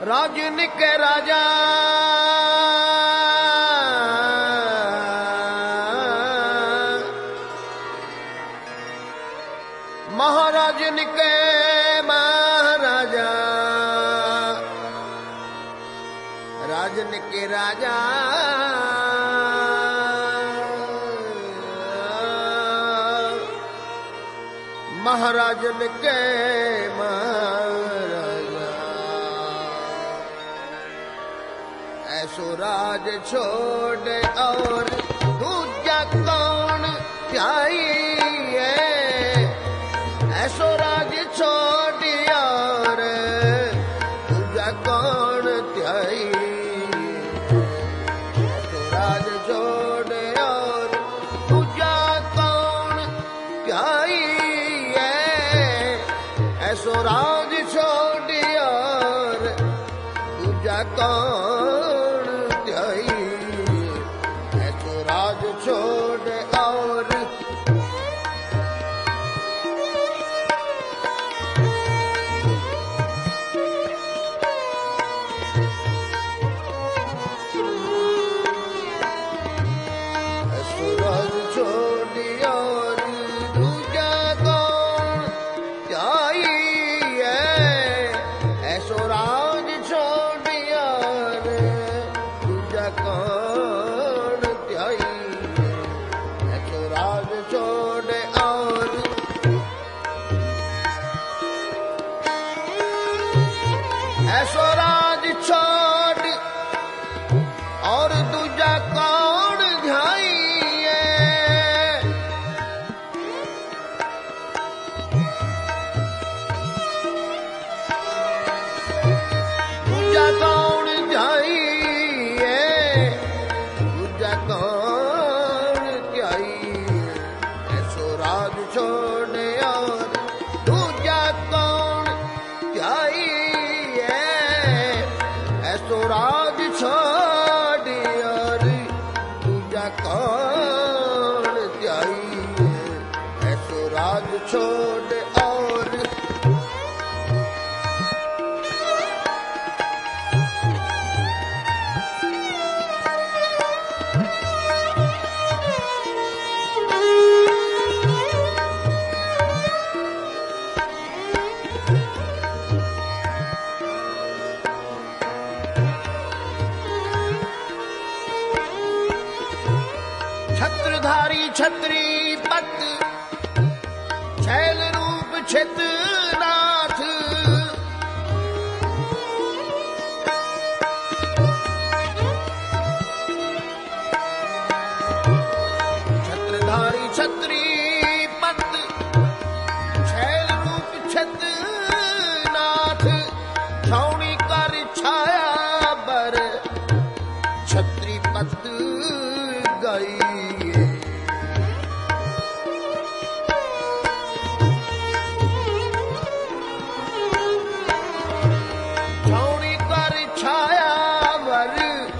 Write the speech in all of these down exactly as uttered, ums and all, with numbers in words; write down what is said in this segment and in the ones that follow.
राजन के राजा महाराजन के महाराजा राजन के राजा महाराजन के महाराजा ऐसो राज छोड़ और दूजा कौन चाहिए ऐसो राज छोड़ और दूजा कौन चाहिए ऐसो राज छोड़ और दूजा कौन चाहिए ऐसो राज छोड़ और दूजा कौन चाहिए ऐसो राज छोड़ और ऐसो राज छोड़ और दूजा कौन चाहिए ऐसो राज छोड़ और दूजा कौन चाहिए ऐसो राज छोड़ और ऐसो राज छोड़ और दूजा कौन चाहिए दूजा कौन चाहिए दूजा कौन चाहिए ऐसो राज छोड़ और दूजा कौन चाहिए ऐसो राज छोड़ और दूजा कौन चाहिए ऐसो राज छोड़ और छत्रधारी छत्री पत छैल रूप छित नाथ छत्रधारी छत्री पत छैल रूप छित नाथ छावनी कर छाया बर छत्री पत गई छावनी कर छाया वर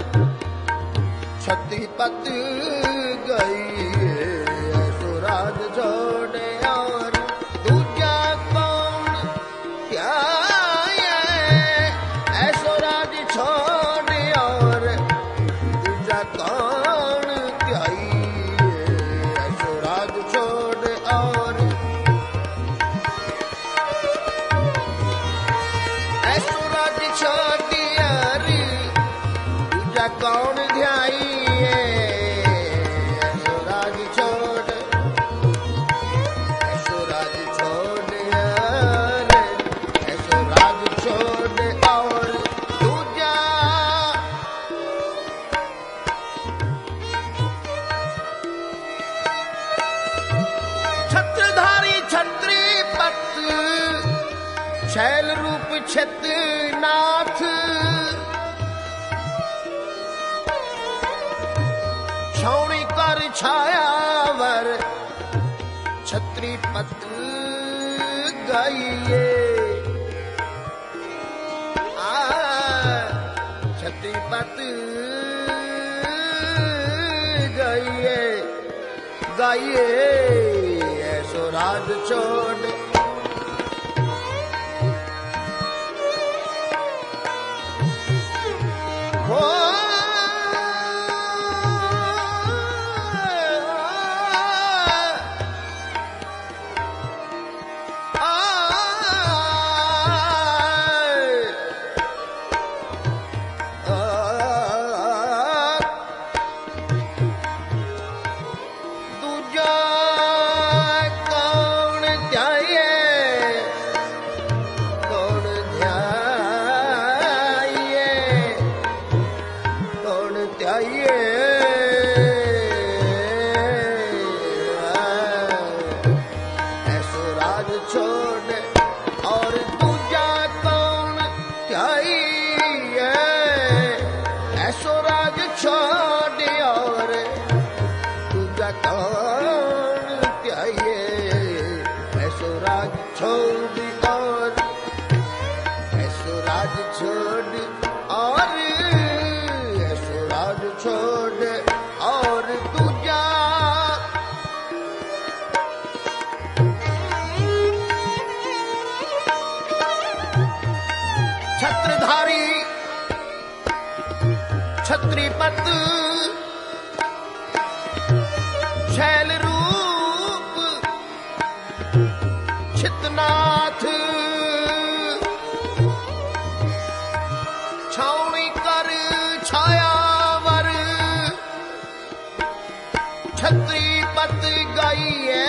छत्री पत गई ऐसो राज छोड़ और दूजा कौन चाहिए ऐसो राज छोड़ और दूजा कौन चाहिए ऐसो राज छोड़ और ऐसो राज छोड़ और दूजा कौन चाहिए ऐसो राज छोड़ ऐसो राज छोड़ और ऐसो राज छोड़ और दूजा छत्रधारी छत्री पत छैल रूप छित नाथ छावनी कर छाया वर छत्री पत गई आ छत्री पत गई गाइए ऐसो राज छोड़ ध्याइए ऐसो राज छोड़ और दूजा कौन ध्याइए ऐसो राज छोड़ और दूजा कौन ध्याइए ऐसो राज छोड़ और ऐसो राज छोड़ और ऐसो राज छोड़ और दूजा छत्रधारी छत्रीपत शैल रूप छितनाथ छावनी कर छायावर छत्रीपत गाइए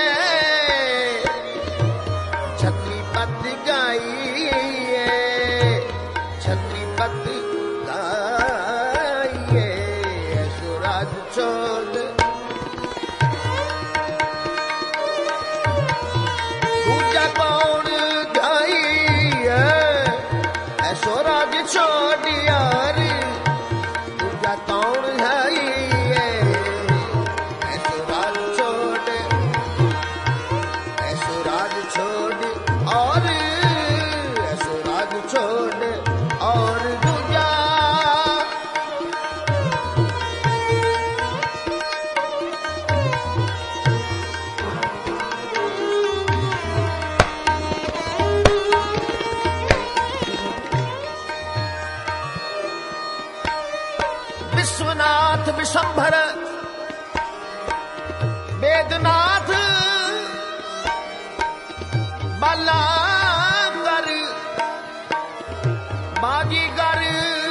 छत्रीपत गाइए छत्रीपत गाइए ऐसो राज छोड़ दूजा कौन गाइए ऐसो राज छोड़ यार दूजा कौन गाइए ऐसो राज छोड़ ऐसो राज छोड़ और ऐसो राज छोड़ और दूजा विश्वनाथ विशंभर वेदनाथ बालाकर बाजीगर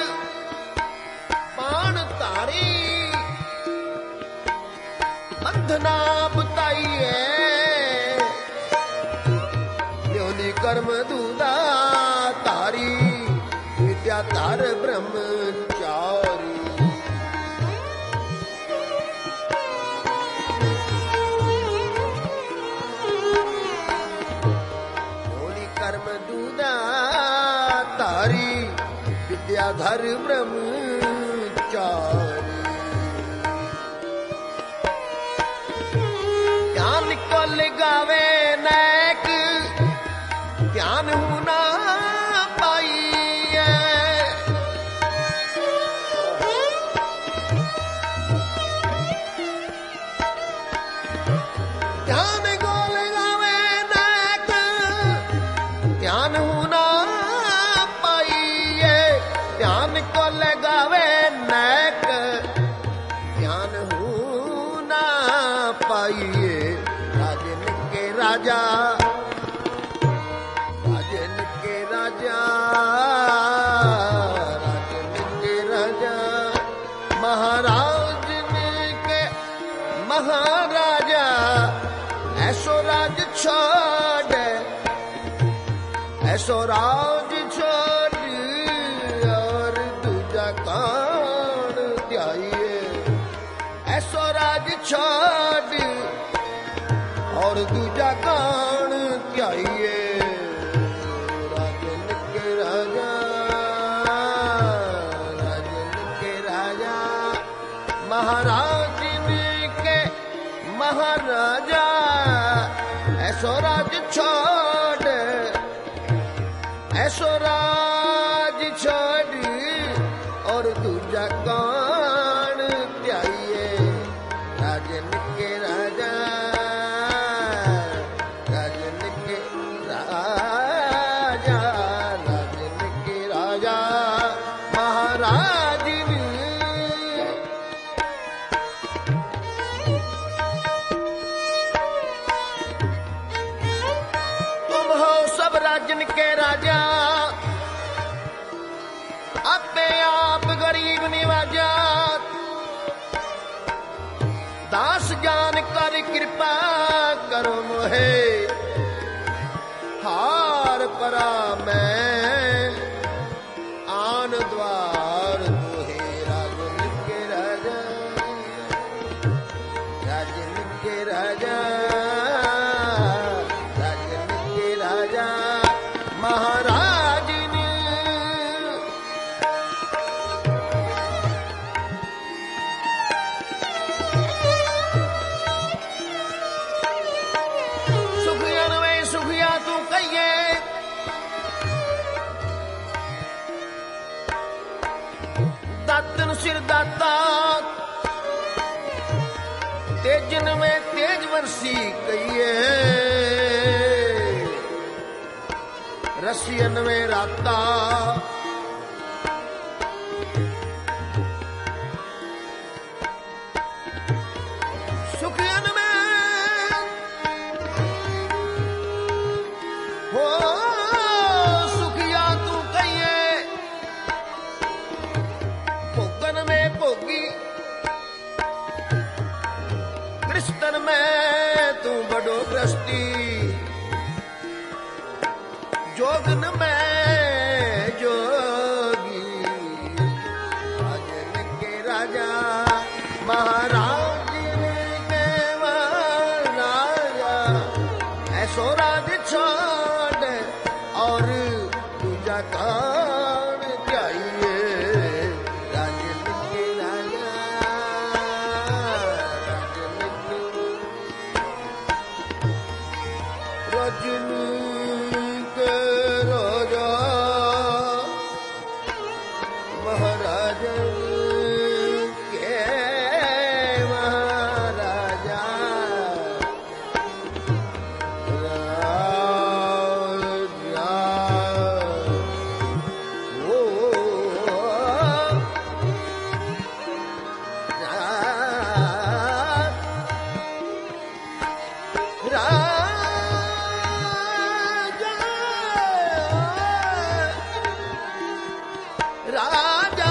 पान तारी बंधना बताइए योनि कर्म दूदा तारी विद्या तार ब्रह्मचारी कर्म दूदा तारी विद्याधर ब्रह्मचारी ज्ञान को लगावे नैक ज्ञान होना पाइए ज्ञान को लगावे नैक ज्ञान होना पाइए ज्ञान को लगावे नैक ज्ञान होना पाइए राजन के राजा राजन के राजा राजन के राजा महाराज के महाराजा ऐसो राज छोड़ ऐसो राज छोड़ और दूजा कौन ध्याइए ऐसो राज छोड़ और दूजा कौन ध्याइए राजन के राजा राजन के राजा महाराज के महाराजा ऐसो राज छोड़ ऐसो राज छोड़ और दूजा कौन ध्याइए राजन के राजा राजन के राजा राजन के राजा महाराज तुम हो सब राजन के राजा अपने आप गरीब निवाजा दास जान कर कृपा करो मोहे हार परा मैं आन द्वार तुहे राजन के राजा राता तेजन में तेज वर्षी कहिए रसियन में राता सुखियन में हो सुखिया तू कहिए भोगन में भोगी कृष्ण में तू बड़ो ग्रस्ती जोगन में जोगी राजन के राजा महाराज के महाराजा ऐसो राज छोड़ और दूजा कान चाहिए राजन के राजा राजन के राजा महाराज के महाराजा राजा ओ राजा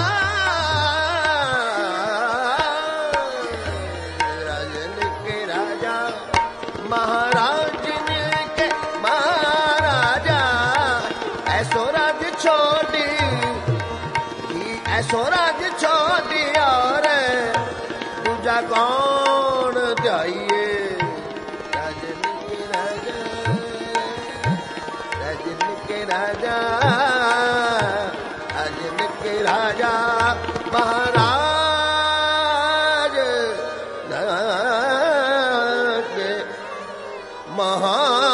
राजन के राजा महाराज के महाराजा ऐसो राज छोड़ी ऐसो राज छोड़ी और दूजा कौन जाइए राजन के राजा राजन के राजा राजन के राजा महाराज के महा